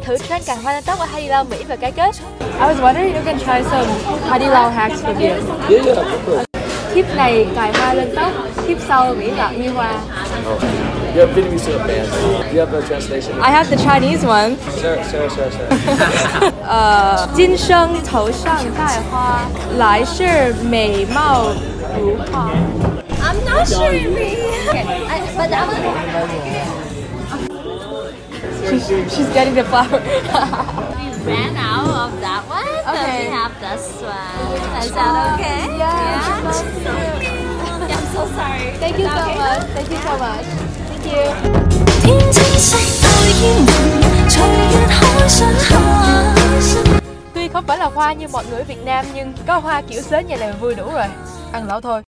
thử trend cài hoa lên tóc ở Hai Đi Lao Mỹ và cái kết. I was wondering if you can try some Haidilao hacks with you. Yeah, of course. Tip này cài hoa lên tóc, tip sau mỹ mạo như hoa. Oh. You're Vietnamese to a fan. Do you have a translation? I have the Chinese one. Sure. 今生头上戴花，来世美貌如画。 I'm not sure me. But that was... She's getting the flower. We ran out of that one, but Okay. we have this one. Is that okay? Yeah. I'm so sorry. Thank you so much. Thank you so much. Thank you. 天青色的煙雲，隨月海上下。 Tuy không phải là hoa như mọi người ở Việt Nam nhưng có hoa kiểu sến như này là vui đủ rồi. Ăn lẩu thôi.